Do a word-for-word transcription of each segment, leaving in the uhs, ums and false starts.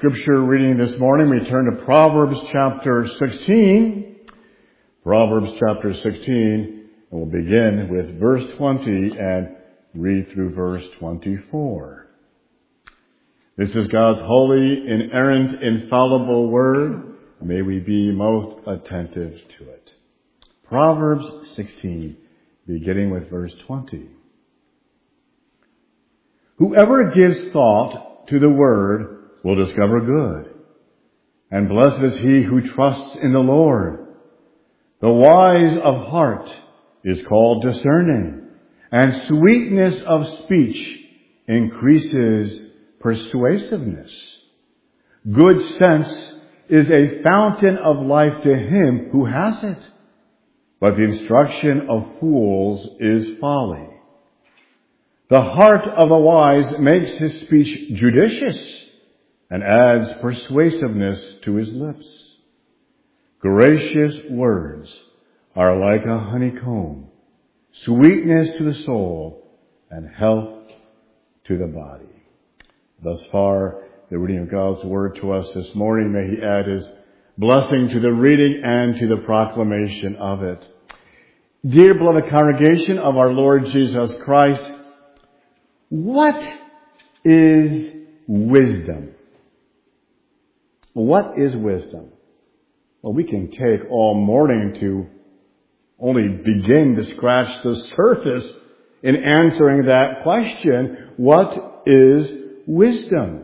scripture reading this morning, we turn to Proverbs chapter sixteen. Proverbs chapter sixteen, and we'll begin with verse twenty and read through verse twenty-four. This is God's holy, inerrant, infallible word. May we be most attentive to it. Proverbs sixteen, beginning with verse twenty. Whoever gives thought to the word will discover good, and blessed is he who trusts in the Lord. The wise of heart is called discerning, and sweetness of speech increases persuasiveness. Good sense is a fountain of life to him who has it, but the instruction of fools is folly. The heart of the wise makes his speech judicious and adds persuasiveness to his lips. Gracious words are like a honeycomb, sweetness to the soul and health to the body. Thus far, the reading of God's word to us this morning. May he add his blessing to the reading and to the proclamation of it. Dear beloved congregation of our Lord Jesus Christ, what is wisdom? What is wisdom? Well, we can take all morning to only begin to scratch the surface in answering that question. What is wisdom?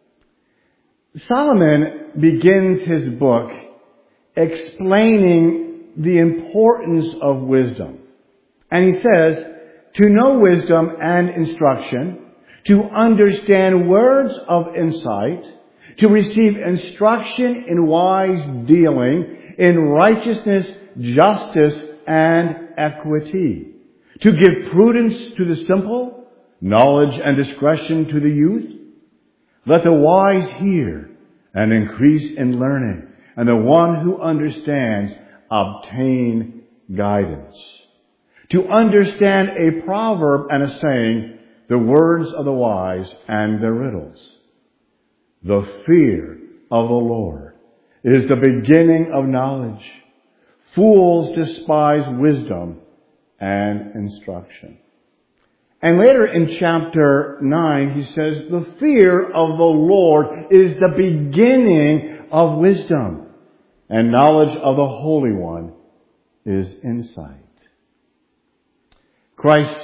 Solomon begins his book explaining the importance of wisdom. And he says, to know wisdom and instruction, to understand words of insight, to receive instruction in wise dealing, in righteousness, justice, and equity, to give prudence to the simple, knowledge and discretion to the youth. Let the wise hear and increase in learning, and the one who understands obtain guidance. To understand a proverb and a saying, the words of the wise and their riddles. The fear of the Lord is the beginning of knowledge. Fools despise wisdom and instruction. And later in chapter nine, he says, the fear of the Lord is the beginning of wisdom, and knowledge of the Holy One is insight. Christ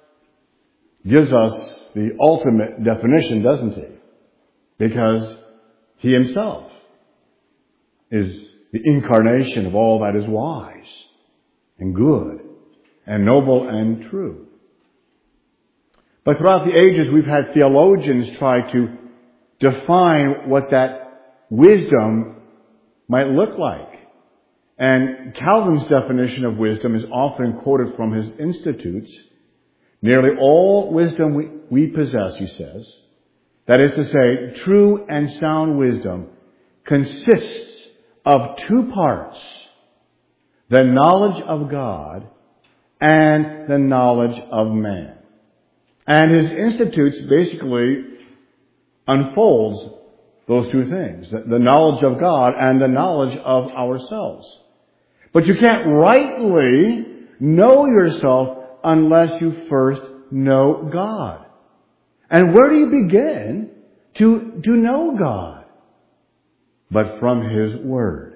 gives us the ultimate definition, doesn't he? Because he himself is the incarnation of all that is wise and good and noble and true. But throughout the ages, we've had theologians try to define what that wisdom might look like. And Calvin's definition of wisdom is often quoted from his Institutes. Nearly all wisdom we, we possess, he says, that is to say, true and sound wisdom, consists of two parts: the knowledge of God and the knowledge of man. And his Institutes basically unfolds those two things, the knowledge of God and the knowledge of ourselves. But you can't rightly know yourself unless you first know God. And where do you begin to, to know God? But from His Word.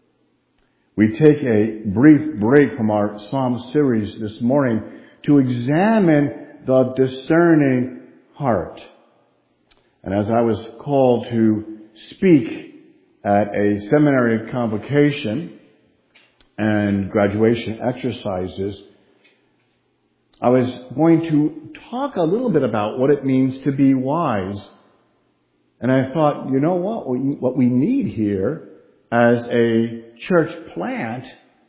We take a brief break from our Psalm series this morning to examine the discerning heart. And as I was called to speak at a seminary convocation and graduation exercises, I was going to talk a little bit about what it means to be wise. And I thought, you know what? What we need here as a church plant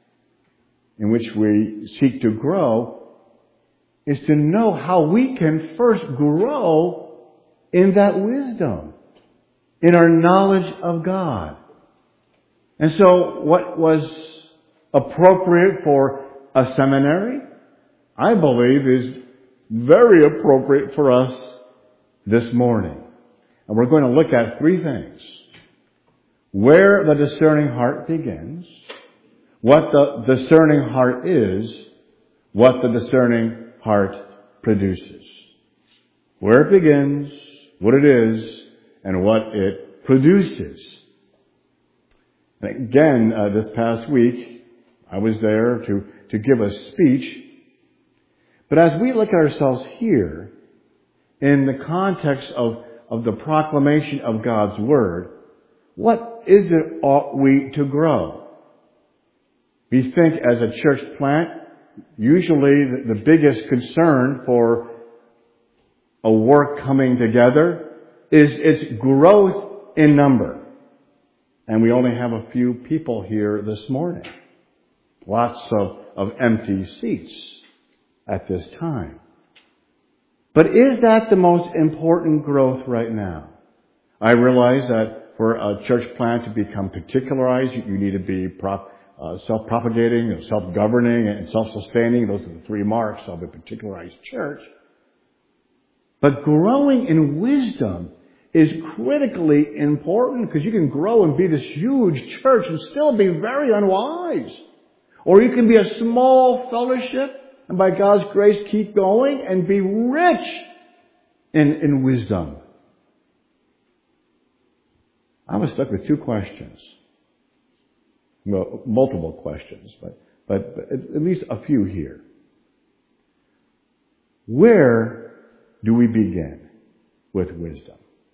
in which we seek to grow is to know how we can first grow in that wisdom, in our knowledge of God. And so what was appropriate for a seminary, I believe, is very appropriate for us this morning. And we're going to look at three things. Where the discerning heart begins, what the discerning heart is, what the discerning heart produces. Where it begins, what it is, and what it produces. And again, uh, this past week, I was there to, to give a speech. But as we look at ourselves here, in the context of, of the proclamation of God's Word, what is it ought we to grow? We think as a church plant, usually the, the biggest concern for a work coming together is its growth in number. And we only have a few people here this morning. Lots of, of empty seats at this time. But is that the most important growth right now? I realize that for a church plant to become particularized, you need to be prop, uh, self-propagating, self-governing, and self-sustaining. Those are the three marks of a particularized church. But growing in wisdom is critically important, because you can grow and be this huge church and still be very unwise. Or you can be a small fellowship and by God's grace keep going and be rich in, in wisdom. I was stuck with two questions. Well, multiple questions, but, but, but at least a few here. Where do we begin with wisdom?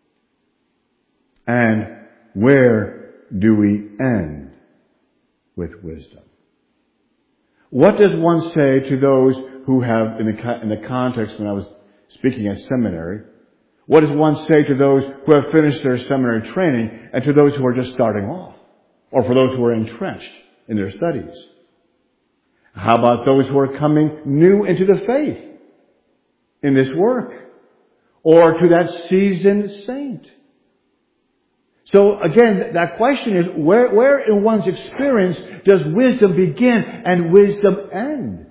And where do we end with wisdom? What does one say to those who have, in the, in the context when I was speaking at seminary, what does one say to those who have finished their seminary training and to those who are just starting off? Or for those who are entrenched in their studies? How about those who are coming new into the faith in this work? Or to that seasoned saint? So again, that question is, where, where in one's experience does wisdom begin and wisdom end?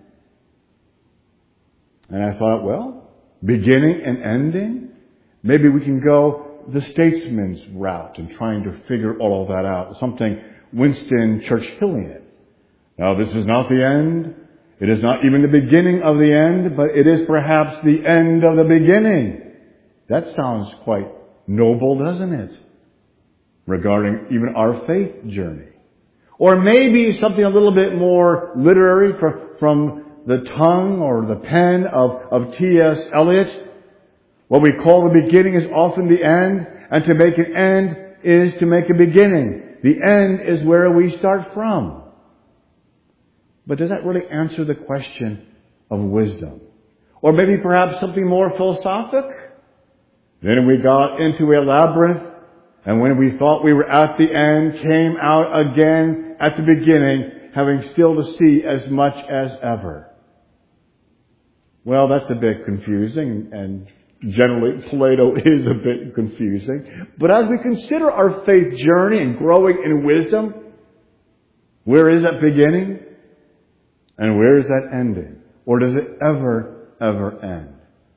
And I thought, well, beginning and ending? Maybe we can go the statesman's route in trying to figure all of that out. Something Winston Churchillian. Now, this is not the end. It is not even the beginning of the end, but it is perhaps the end of the beginning. That sounds quite noble, doesn't it? Regarding even our faith journey. Or maybe something a little bit more literary from, from the tongue or the pen of, of T S Eliot. What we call the beginning is often the end, and to make an end is to make a beginning. The end is where we start from. But does that really answer the question of wisdom? Or maybe perhaps something more philosophic? Then we got into a labyrinth, and when we thought we were at the end, came out again at the beginning, having still to see as much as ever. Well, that's a bit confusing, and generally Plato is a bit confusing. But as we consider our faith journey and growing in wisdom, where is that beginning? And where is that ending? Or does it ever, ever end?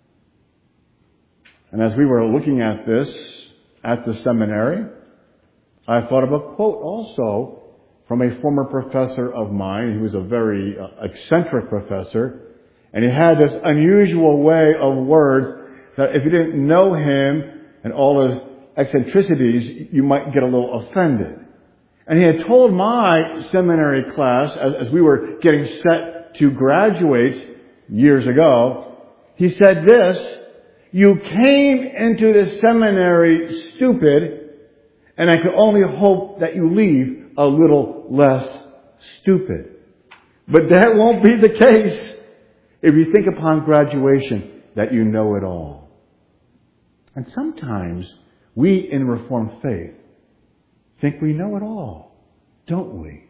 And as we were looking at this at the seminary, I thought of a quote also from a former professor of mine. He was a very uh, eccentric professor, and he had this unusual way of words that if you didn't know him and all his eccentricities, you might get a little offended. And he had told my seminary class, as, as we were getting set to graduate years ago, he said this: you came into the seminary stupid, and I could only hope that you leave a little less stupid. But that won't be the case if you think upon graduation that you know it all. And sometimes we in Reformed faith think we know it all, don't we?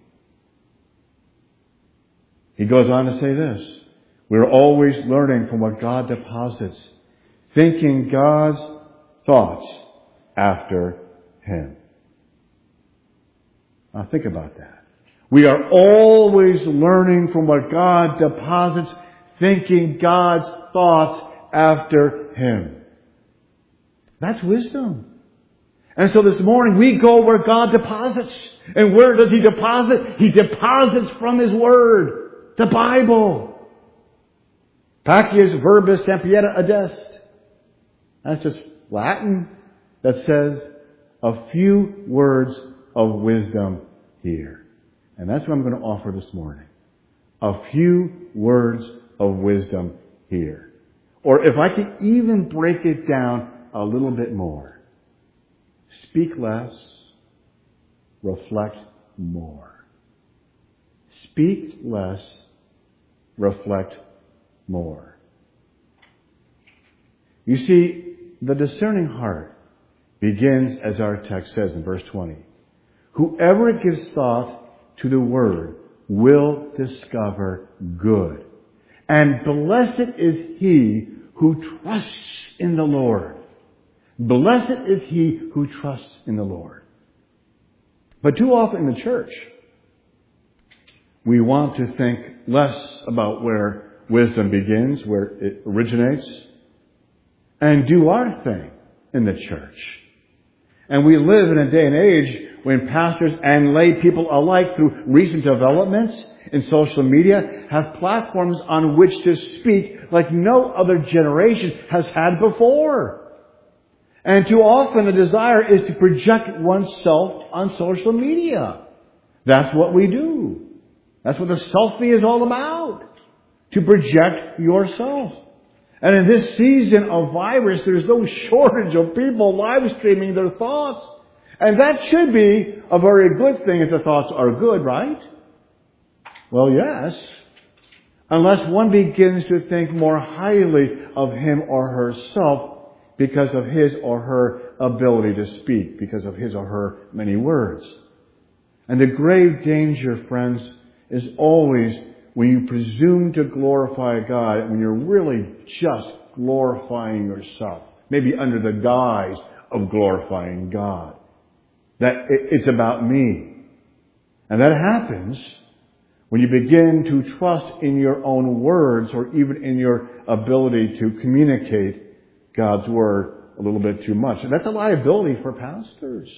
He goes on to say this: we're always learning from what God deposits, thinking God's thoughts after Him. Now think about that. We are always learning from what God deposits, thinking God's thoughts after Him. That's wisdom. And so this morning we go where God deposits. And where does He deposit? He deposits from His Word, the Bible. Pacius verbis sempieta adest. That's just Latin that says a few words of wisdom here. And that's what I'm going to offer this morning. A few words of wisdom here. Or if I could even break it down a little bit more. Speak less, reflect more. Speak less, reflect more. You see, the discerning heart begins, as our text says in verse twenty. Whoever gives thought to the word will discover good. And blessed is he who trusts in the Lord. Blessed is he who trusts in the Lord. But too often in the church, we want to think less about where wisdom begins, where it originates, and do our thing in the church. And we live in a day and age when pastors and lay people alike, through recent developments in social media, have platforms on which to speak like no other generation has had before. And too often the desire is to project oneself on social media. That's what we do. That's what the selfie is all about. To project yourself. And in this season of virus, there's no shortage of people live streaming their thoughts. And that should be a very good thing if the thoughts are good, right? Well, yes. Unless one begins to think more highly of him or herself because of his or her ability to speak, because of his or her many words. And the grave danger, friends, is always when you presume to glorify God, when you're really just glorifying yourself, maybe under the guise of glorifying God. That it's about me. And that happens when you begin to trust in your own words or even in your ability to communicate God's Word a little bit too much. And that's a liability for pastors.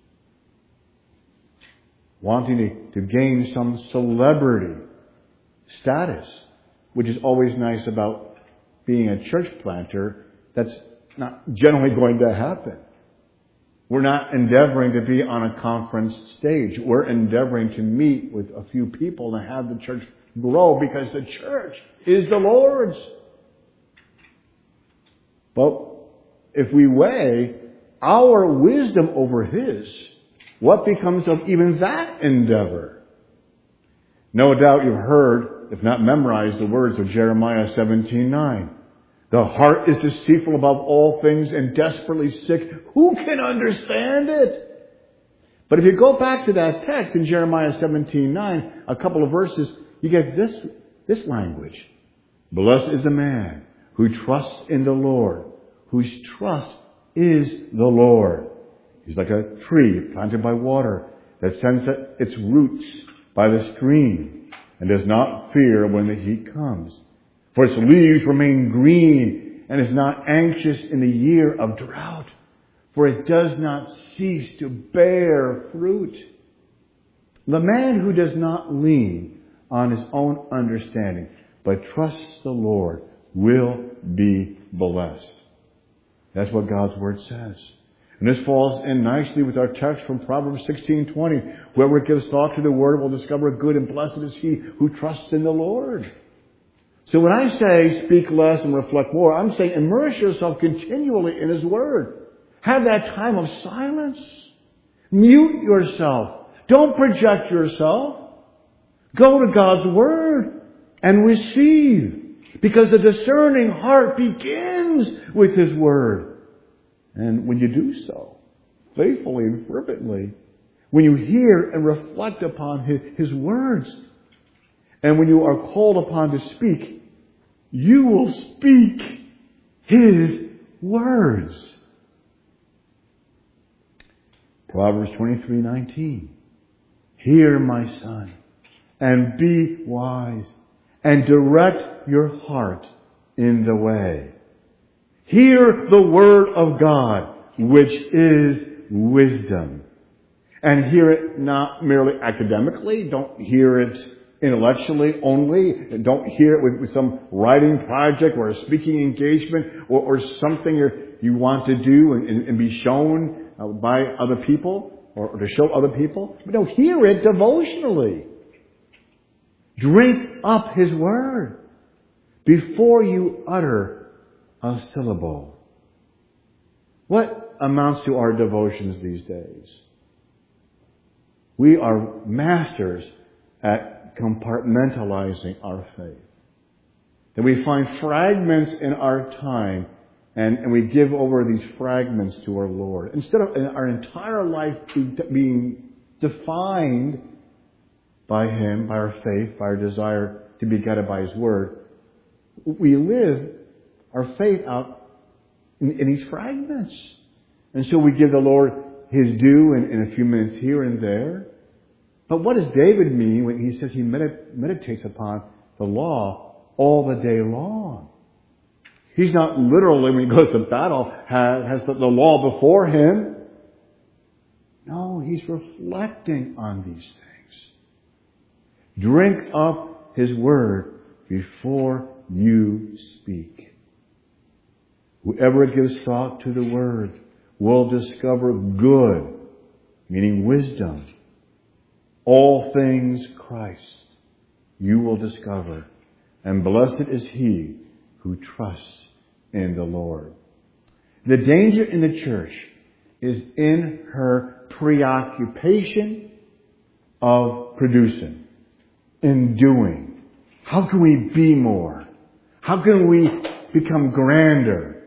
Wanting to, to gain some celebrity status, which is always nice about being a church planter, that's not generally going to happen. We're not endeavoring to be on a conference stage. We're endeavoring to meet with a few people and have the church grow because the church is the Lord's. But if we weigh our wisdom over His, what becomes of even that endeavor? No doubt you've heard, if not memorized, the words of Jeremiah seventeen nine. The heart is deceitful above all things and desperately sick. Who can understand it? But if you go back to that text in Jeremiah seventeen nine, a couple of verses, you get this, this language. Blessed is the man who trusts in the Lord, whose trust is the Lord. He's like a tree planted by water that sends its roots by the stream and does not fear when the heat comes. For its leaves remain green and is not anxious in the year of drought, for it does not cease to bear fruit. The man who does not lean on his own understanding, but trusts the Lord, will be blessed. That's what God's Word says. And this falls in nicely with our text from Proverbs sixteen twenty. Whoever gives thought to the Word will discover good, and blessed is he who trusts in the Lord. So when I say speak less and reflect more, I'm saying immerse yourself continually in His Word. Have that time of silence. Mute yourself. Don't project yourself. Go to God's Word and receive. Because the discerning heart begins with His Word. And when you do so, faithfully and fervently, when you hear and reflect upon His, His words, and when you are called upon to speak, you will speak His words. Proverbs twenty-three nineteen. Hear, my son, and be wise, and direct your heart in the way. Hear the word of God, which is wisdom. And hear it not merely academically. Don't hear it intellectually only. Don't hear it with, with some writing project or a speaking engagement or, or something you're, you want to do and, and, and be shown uh, by other people or, or to show other people. But no, hear it devotionally. Drink up His Word before you utter a syllable. What amounts to our devotions these days? We are masters at compartmentalizing our faith. That we find fragments in our time and, and we give over these fragments to our Lord. Instead of our entire life being defined by Him, by our faith, by our desire to be guided by His Word, we live our faith out in, in these fragments. And so we give the Lord His due in, in a few minutes here and there. But what does David mean when he says he medit- meditates upon the law all the day long? He's not literally, when he goes to battle, has, has the, the law before him. No, he's reflecting on these things. Drink up His Word before you speak. Whoever gives thought to the Word will discover good, meaning wisdom. All things Christ you will discover, and blessed is he who trusts in the Lord. The danger in the church is in her preoccupation of producing, in doing. How can we be more? How can we become grander?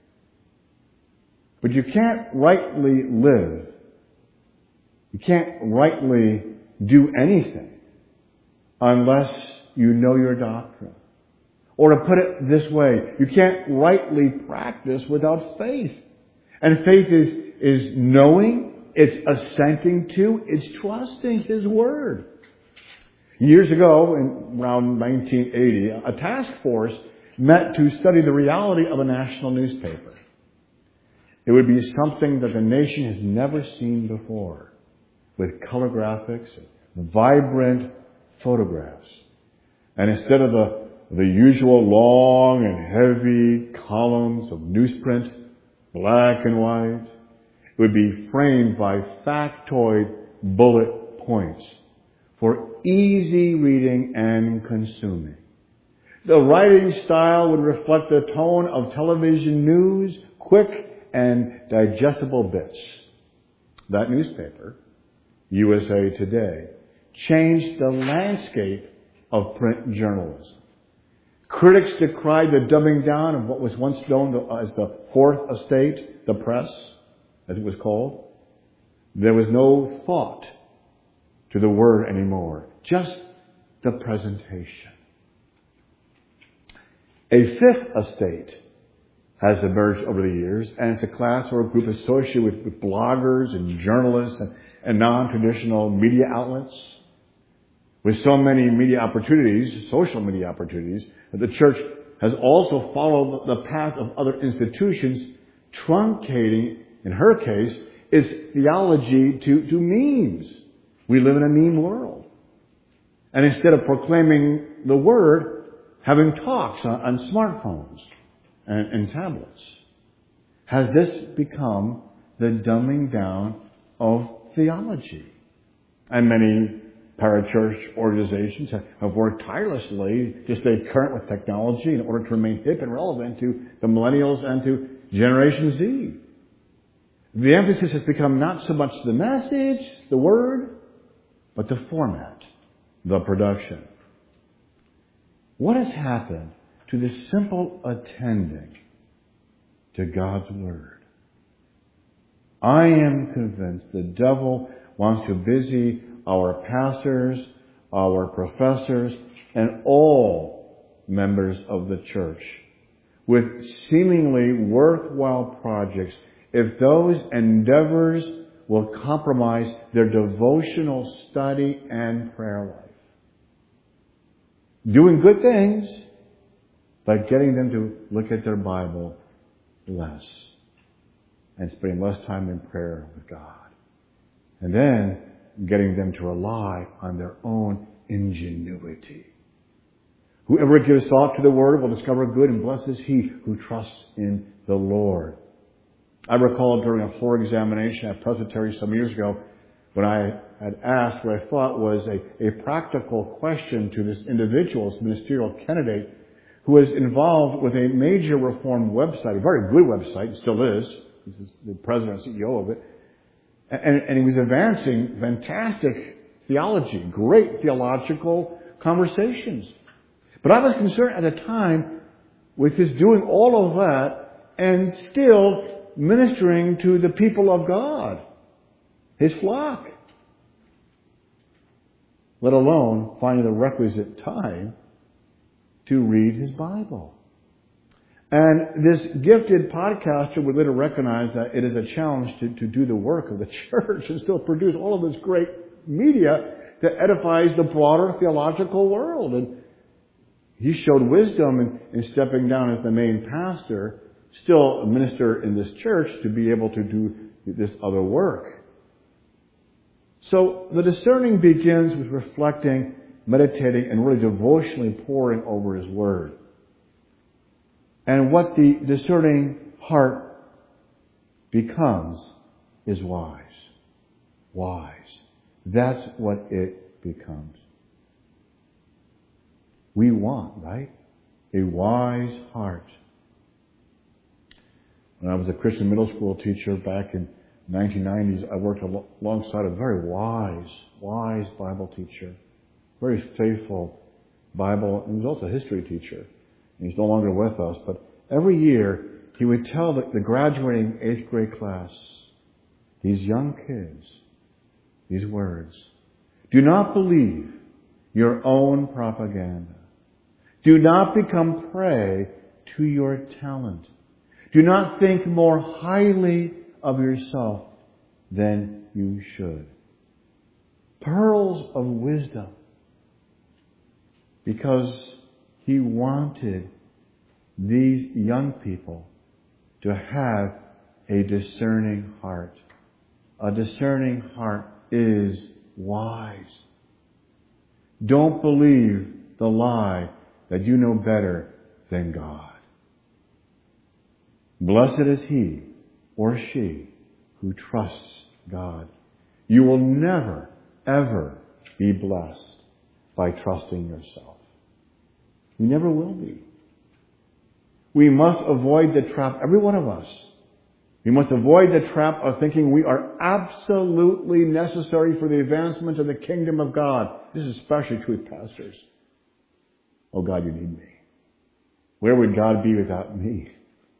But you can't rightly live. You can't rightly do anything unless you know your doctrine. Or to put it this way, you can't rightly practice without faith. And faith is, is knowing, it's assenting to, it's trusting His Word. Years ago, in around nineteen eighty, a task force met to study the reality of a national newspaper. It would be something that the nation has never seen before, with color graphics and vibrant photographs. And instead of the, the usual long and heavy columns of newsprint, black and white, it would be framed by factoid bullet points for easy reading and consuming. The writing style would reflect the tone of television news, quick and digestible bits. That newspaper, U S A Today, changed the landscape of print journalism. Critics decried the dumbing down of what was once known as the Fourth Estate, the press, as it was called. There was no thought to the word anymore, just the presentation. A fifth estate has emerged over the years, and it's a class or a group associated with, with bloggers and journalists and, and non-traditional media outlets. With so many media opportunities, social media opportunities, that the church has also followed the path of other institutions, truncating, in her case, its theology to, to memes. We live in a meme world. And instead of proclaiming the Word, having talks on, on smartphones and, and tablets. Has this become the dumbing down of theology? And many parachurch organizations have, have worked tirelessly to stay current with technology in order to remain hip and relevant to the millennials and to Generation Z. The emphasis has become not so much the message, the word, but the format, the production. What has happened to the simple attending to God's Word? I am convinced the devil wants to busy our pastors, our professors, and all members of the church with seemingly worthwhile projects if those endeavors will compromise their devotional study and prayer life. Doing good things, but getting them to look at their Bible less. and spending less time in prayer with God. And then getting them to rely on their own ingenuity. Whoever gives thought to the Word will discover good, and blessed is he who trusts in the Lord. I recall during a floor examination at Presbytery some years ago when I had asked what I thought was a, a practical question to this individual, this ministerial candidate, who was involved with a major reform website, a very good website, still is. This is the president and C E O of it. And, and he was advancing fantastic theology, great theological conversations. But I was concerned at the time with his doing all of that and still ministering to the people of God, his flock, let alone finding the requisite time to read his Bible. And this gifted podcaster would later recognize that it is a challenge to, to do the work of the church and still produce all of this great media that edifies the broader theological world. And he showed wisdom in, in stepping down as the main pastor, still a minister in this church, to be able to do this other work. So the discerning begins with reflecting, meditating, and really devotionally poring over his word. And what the discerning heart becomes is wise. Wise. That's what it becomes. We want, right? A wise heart. When I was a Christian middle school teacher back in the nineteen nineties, I worked alongside a very wise, wise Bible teacher. Very faithful Bible, and he was also a history teacher. And he's no longer with us, but every year he would tell the, the graduating eighth grade class, these young kids, these words: do not believe your own propaganda. Do not become prey to your talent. Do not think more highly of yourself than you should. Pearls of wisdom. Because he wanted these young people to have a discerning heart. A discerning heart is wise. Don't believe the lie that you know better than God. Blessed is he or she who trusts God. You will never, ever be blessed by trusting yourself. You never will be. We must avoid the trap, every one of us. We must avoid the trap of thinking we are absolutely necessary for the advancement of the kingdom of God. This is especially true with pastors. Oh God, you need me. Where would God be without me?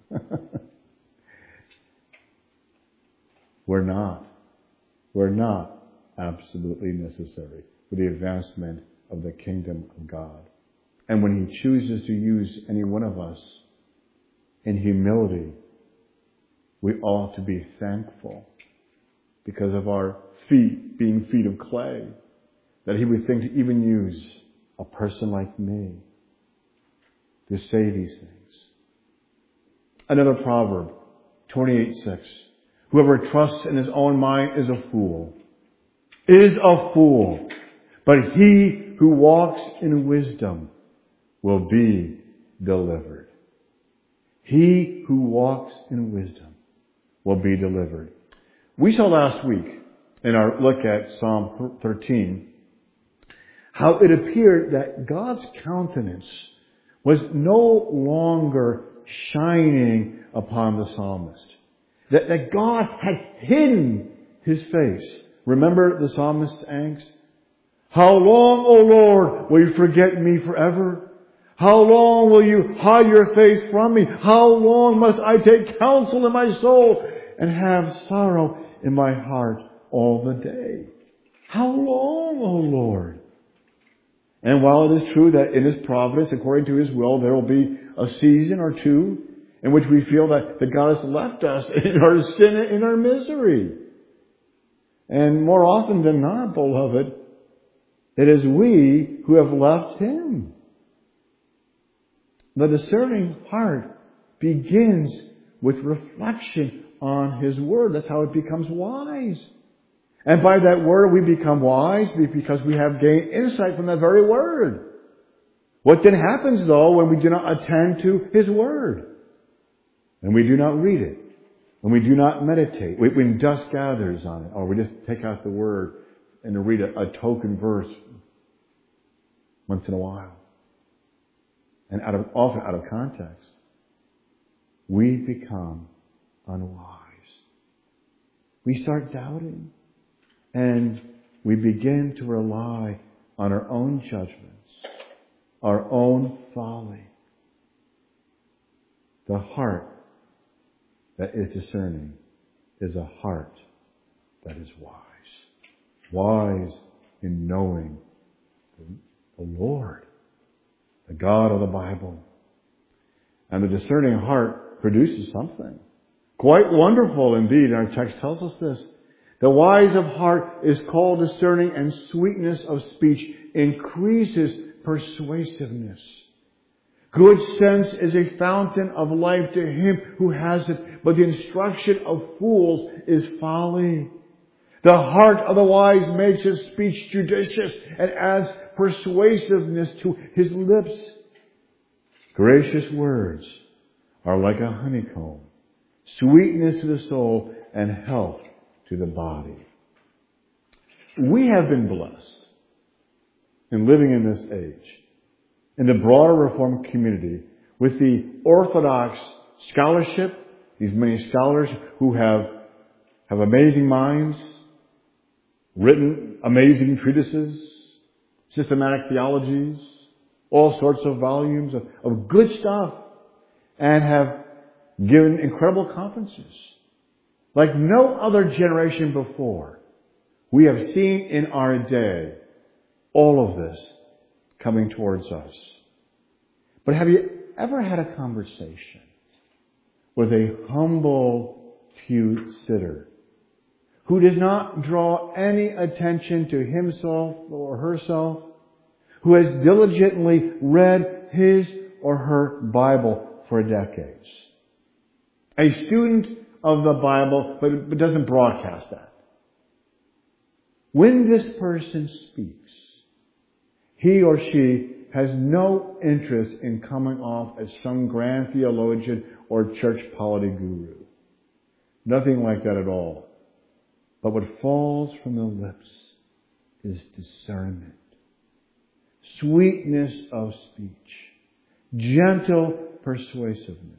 We're not. We're not absolutely necessary for the advancement of the kingdom of God. And when he chooses to use any one of us in humility, we ought to be thankful because of our feet being feet of clay, that he would think to even use a person like me to say these things. Another proverb, twenty-eight six. Whoever trusts in his own mind is a fool. Is a fool. But he who walks in wisdom will be delivered. He who walks in wisdom will be delivered. We saw last week in our look at Psalm thirteen how it appeared that God's countenance was no longer shining upon the psalmist. That, that God had hidden his face. Remember the psalmist's angst? How long, O Lord, will you forget me forever? How long will you hide your face from me? How long must I take counsel in my soul and have sorrow in my heart all the day? How long, O Lord? And while it is true that in his providence, according to his will, there will be a season or two in which we feel that, that God has left us in our sin, in our misery. And more often than not, beloved, it is we who have left him. The discerning heart begins with reflection on His Word. That's how it becomes wise. And by that Word we become wise because we have gained insight from that very Word. What then happens though when we do not attend to His Word? And we do not read it. When we do not meditate. When dust gathers on it. Or we just take out the Word and read a, a token verse once in a while. And out of, often out of context. We become unwise. We start doubting. And we begin to rely on our own judgments, our own folly. The heart that is discerning is a heart that is wise. Wise in knowing the Lord, the God of the Bible. And the discerning heart produces something quite wonderful indeed. Our text tells us this. The wise of heart is called discerning, and sweetness of speech increases persuasiveness. Good sense is a fountain of life to him who has it, but the instruction of fools is folly. The heart of the wise makes his speech judicious and adds persuasiveness to his lips. Gracious words are like a honeycomb, sweetness to the soul and health to the body. We have been blessed in living in this age, in the broader Reformed community, with the Orthodox scholarship, these many scholars who have, have amazing minds, written amazing treatises, systematic theologies, all sorts of volumes of, of good stuff, and have given incredible conferences. Like no other generation before, we have seen in our day all of this coming towards us. But have you ever had a conversation with a humble pew sitter who does not draw any attention to himself or herself, who has diligently read his or her Bible for decades? A student of the Bible, but, but doesn't broadcast that. When this person speaks, he or she has no interest in coming off as some grand theologian or church polity guru. Nothing like that at all. But what falls from the lips is discernment, sweetness of speech, gentle persuasiveness.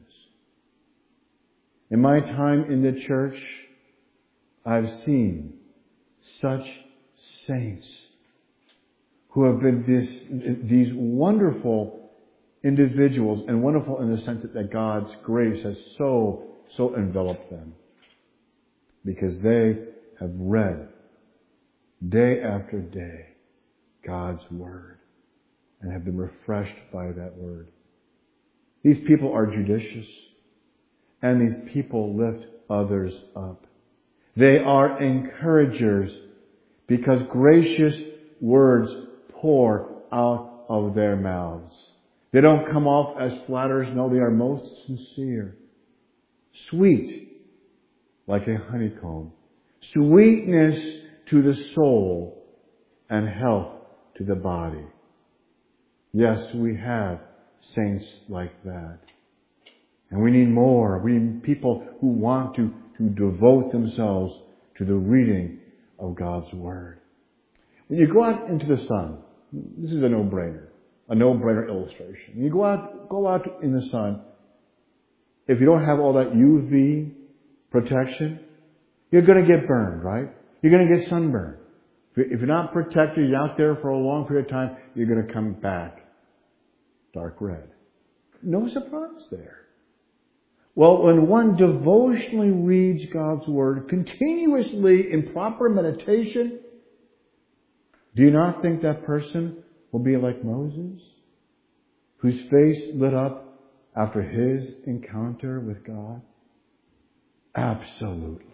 In my time in the church, I've seen such saints who have been this, these wonderful individuals, and wonderful in the sense that, that God's grace has so, so enveloped them. Because they have read day after day God's Word and have been refreshed by that Word. These people are judicious, and these people lift others up. They are encouragers because gracious words pour out of their mouths. They don't come off as flatterers. No, they are most sincere. Sweet like a honeycomb. Sweetness to the soul and health to the body. Yes, we have saints like that. And we need more. We need people who want to, to devote themselves to the reading of God's Word. When you go out into the sun, this is a no-brainer, a no-brainer illustration. When you go out, go out in the sun, if you don't have all that U V protection, you're going to get burned, right? You're going to get sunburned. If you're not protected, you're out there for a long period of time, you're going to come back dark red. No surprise there. Well, when one devotionally reads God's Word continuously in proper meditation, do you not think that person will be like Moses, whose face lit up after his encounter with God? Absolutely.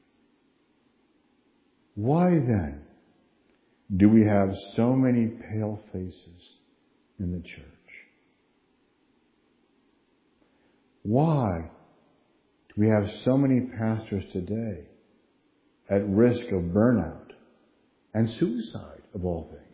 Why then do we have so many pale faces in the church? Why We have so many pastors today at risk of burnout and suicide, of all things.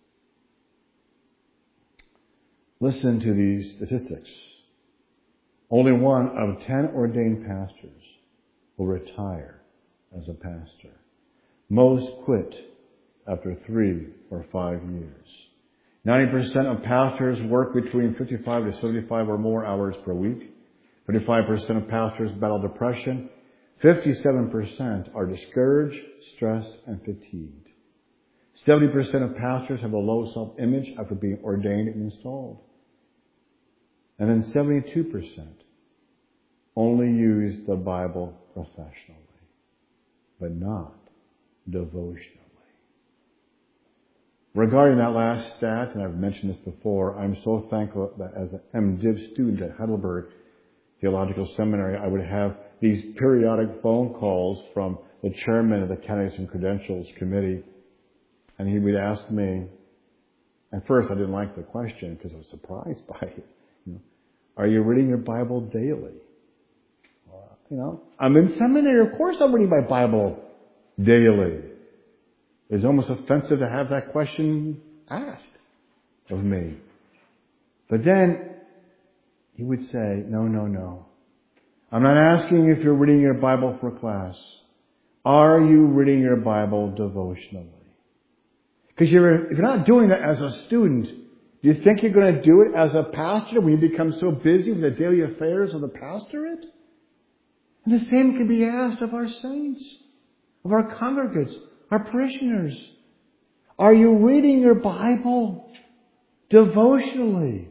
Listen to these statistics. Only one of ten ordained pastors will retire as a pastor. Most quit after three or five years. ninety percent of pastors work between fifty-five to seventy-five or more hours per week. thirty-five percent of pastors battle depression. fifty-seven percent are discouraged, stressed, and fatigued. seventy percent of pastors have a low self-image after being ordained and installed. And then seventy-two percent only use the Bible professionally, but not devotionally. Regarding that last stat, and I've mentioned this before, I'm so thankful that as an MDiv student at Heidelberg Theological Seminary, I would have these periodic phone calls from the chairman of the Candidates and Credentials Committee, and he would ask me, and first I didn't like the question because I was surprised by it. You know, are you reading your Bible daily? Well, you know, I'm in seminary, of course I'm reading my Bible daily. It's almost offensive to have that question asked of me. But then he would say, no, no, no. I'm not asking if you're reading your Bible for class. Are you reading your Bible devotionally? Because you're, if you're not doing that as a student, do you think you're going to do it as a pastor when you become so busy with the daily affairs of the pastorate? And the same can be asked of our saints, of our congregants, our parishioners. Are you reading your Bible devotionally?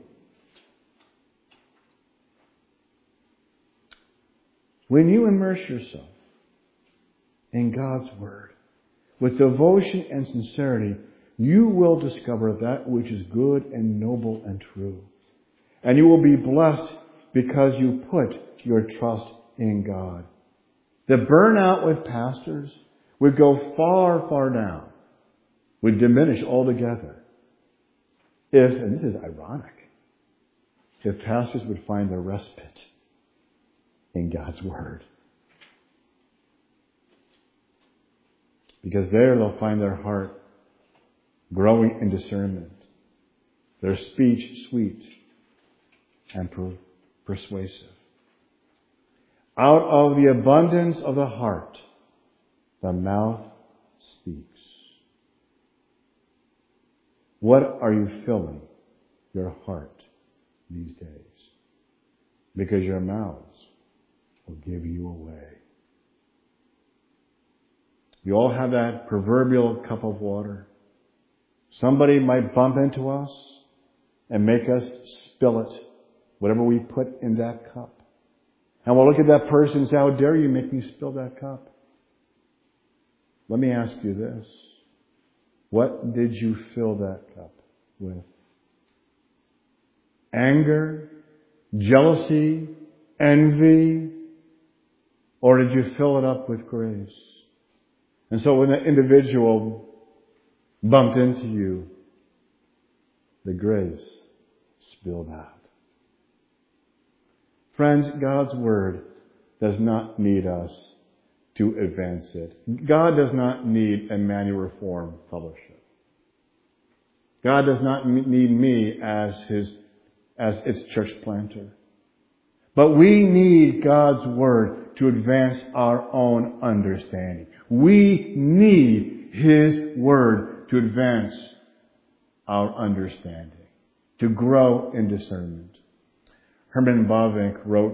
When you immerse yourself in God's Word with devotion and sincerity, you will discover that which is good and noble and true. And you will be blessed because you put your trust in God. The burnout with pastors would go far, far down, would diminish altogether if, and this is ironic, if pastors would find their respite in God's Word. Because there they'll find their heart growing in discernment, their speech sweet and per- persuasive. Out of the abundance of the heart, the mouth speaks. What are you filling your heart these days? Because your mouths will give you away. We all have that proverbial cup of water. Somebody might bump into us and make us spill it, whatever we put in that cup. And we'll look at that person and say, how dare you make me spill that cup? Let me ask you this. What did you fill that cup with? Anger, jealousy, envy, or did you fill it up with grace? And so when that individual bumped into you, the grace spilled out. Friends, God's Word does not need us to advance it. God does not need a manual reform publisher. God does not need me as his, as its church planter. But we need God's Word to advance our own understanding. We need His Word to advance our understanding, to grow in discernment. Herman Bavinck wrote,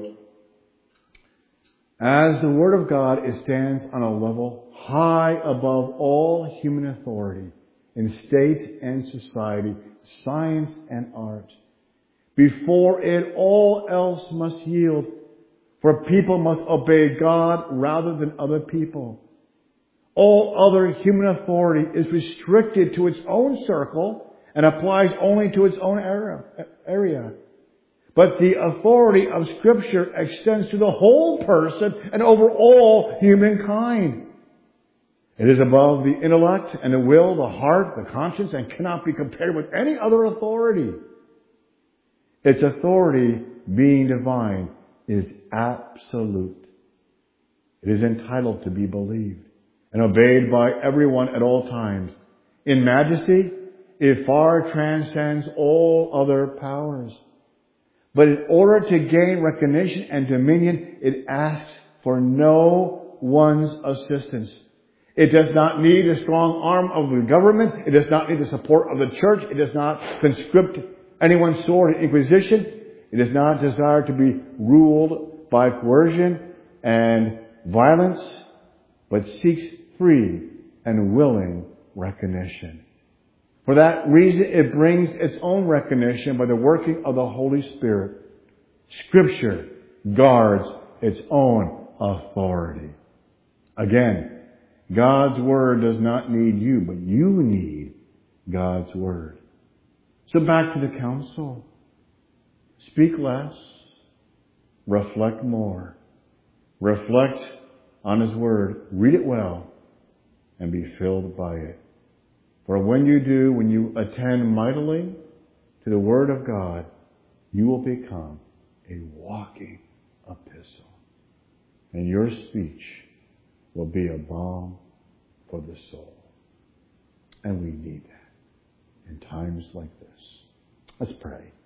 as the Word of God, it stands on a level high above all human authority in state and society, science and art. Before it, all else must yield, for people must obey God rather than other people. All other human authority is restricted to its own circle and applies only to its own area. But the authority of Scripture extends to the whole person and over all humankind. It is above the intellect and the will, the heart, the conscience, and cannot be compared with any other authority. Its authority, being divine, is absolute It is entitled to be believed and obeyed by everyone at all times. In majesty, it far transcends all other powers. But in order to gain recognition and dominion, it asks for no one's assistance. It does not need the strong arm of the government. It does not need the support of the church. It does not conscript anyone's sword and inquisition. It does not desire to be ruled by coercion and violence, but seeks free and willing recognition. For that reason, it brings its own recognition by the working of the Holy Spirit. Scripture guards its own authority. Again, God's Word does not need you, but you need God's Word. So back to the counsel. Speak less. Reflect more. Reflect on His Word. Read it well and be filled by it. For when you do, when you attend mightily to the Word of God, you will become a walking epistle. And your speech will be a balm for the soul. And we need that in times like this. Let's pray.